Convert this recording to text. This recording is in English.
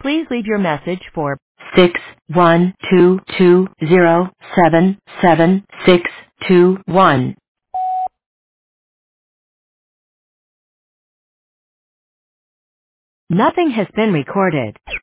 Please leave your message for 61220777621. Nothing has been recorded.